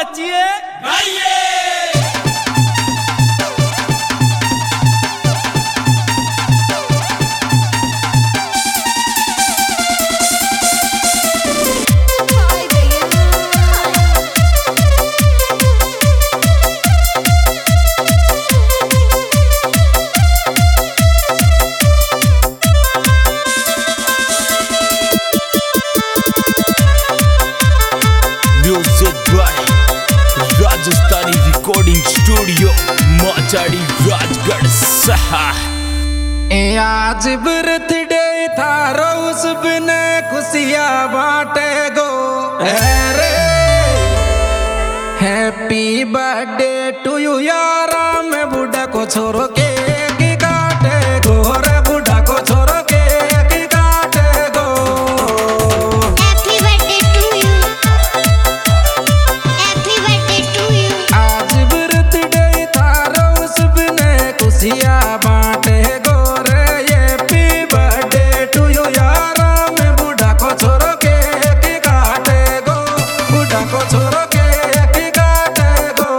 नाचिए गाइए। Rajasthani recording studio Machadi Rajgarh सहा। आज बर्थडे थारो उस बिन खुशियां बांटे गो रे। हैप्पी बर्थडे टू यू यारा। मैं बूढ़ा को छोरो के काटे गो रे। बूढ़ा को छोरो के काटे गो। Happy birthday to you. Happy birthday to you. आज बर्थडे थारो उस बिन खुशियां बांटे गो रे। हैप्पी बर्थडे टू यू यारा। मैं बूढ़ा को छोरो के काटे गो। बूढ़ा को छोरो के काटे गो।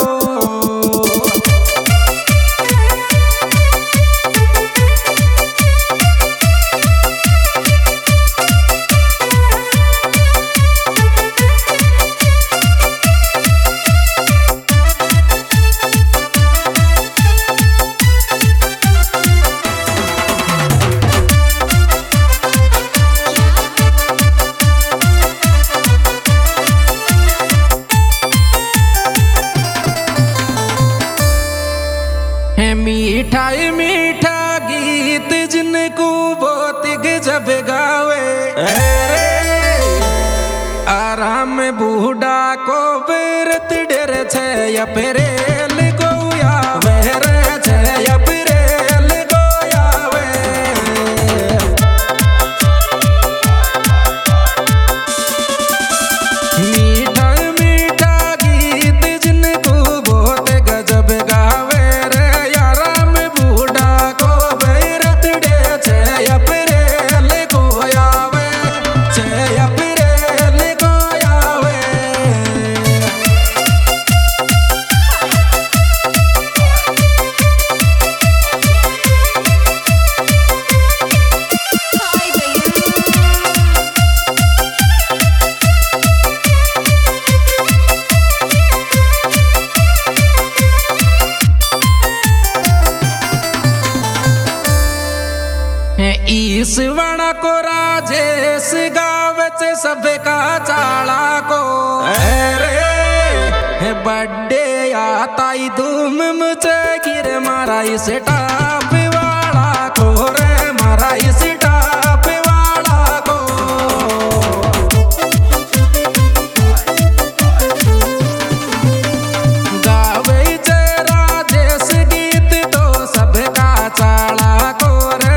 मिठाई मीठा गीत जिनको बहुत गजब गावे रे। आराम बूढ़ा को बेरत डर छे या पेरेल को आवे रे छे या पेरेल को आवे। मीठा मीठा गीत जिनको बहुत गजब गावे। ईसवण को राजेश गावच सबका चाला को रे। बर्थडे आता ही धूम मुझे गिर मारा इस टाप वाला को रे। मारा इस टाप वाला को। गावे चे राजेश गीत तो सबका चाला को रे।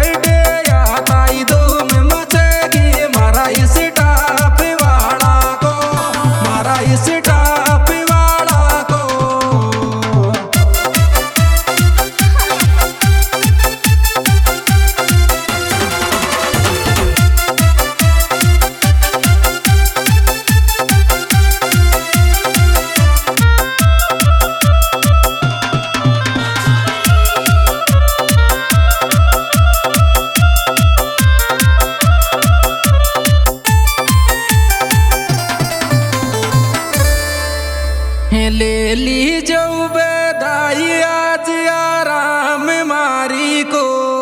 ले ली जो बधाई आज आराम मारी को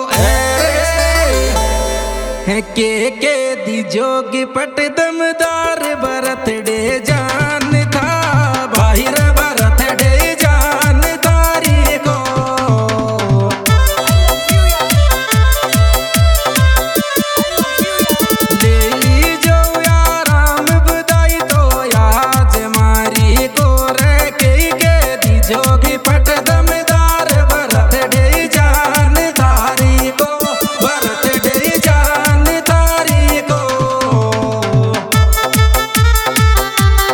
के दी जोगी पट दमदार बर्थडे जान था बाहिर बर्थडे जान तारी को। ले ली जो आराम बधाई तो आज मारी को रे। के दी जोगी पट दमदार बर्थडे जान तारी को। बर्थडे जान तारी को।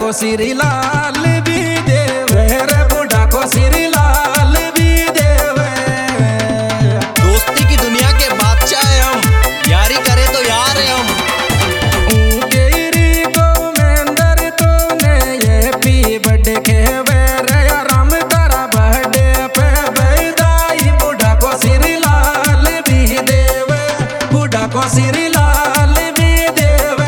को श्री लाल भी देवे रे बूढ़ा को श्री लाल भी देवे। दोस्ती की दुनिया के बादशाह है हम, यारी करे तो यार है हम। ऊँकेरी को मेंदर तूने ये पी बड़े खेवे रे राम तारा बर्थडे पे बधाई बूढ़ा को श्री लाल भी देवे बूढ़ा को श्री लाल भी देवे।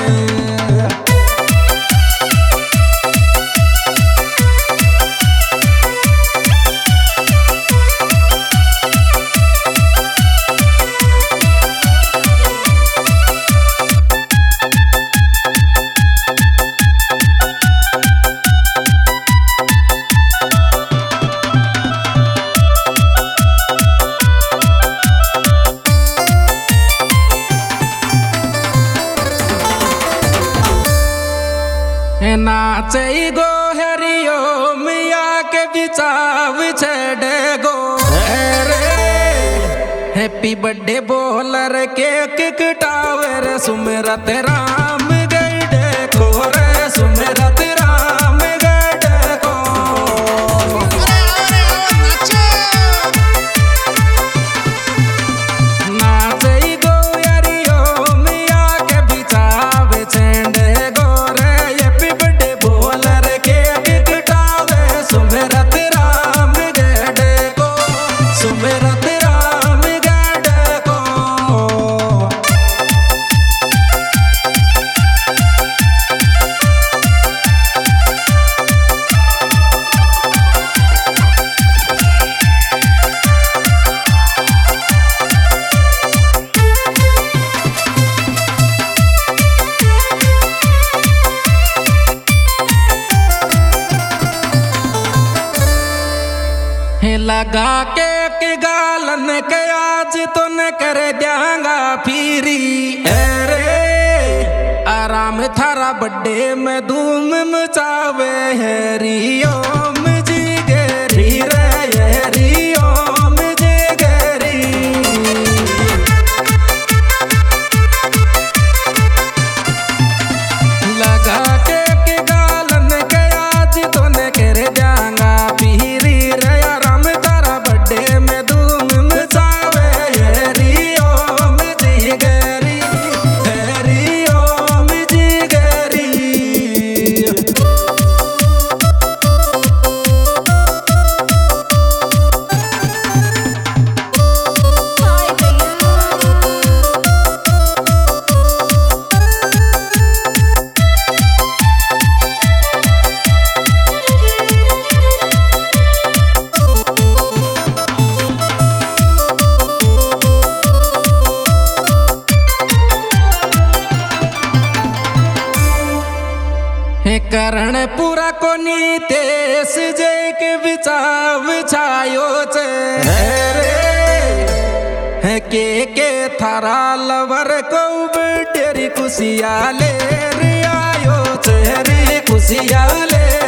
नाचे गो हरियो मिया के बिचाव छड़े गो रे हैप्पी बर्थडे बोलर केक कटावर सुमरत राम गढ़ को रे सुमरत राम गढ़ को। नाचे गो हरियो मिया के बिचाव छड़े गो सुमरत राम गढ़ को सुमरत राम गढ़ को। लगा के गालन के आज तो न कर देंगा फिरी अरे आराम थारा बर्थडे में धूम मचावे है रियोम जी गरी रे रियोम जी गरी। लगा के गालन के आज तो न कर देंगा फिरी में धूम मचावे हरिओम जी गरी हरिओम जी गरी। करण पूरा कोनी तेस जय के बिचाव छायो रे के थारा लवर को डेरी खुशिया ले रे आयो रे खुशिया ले।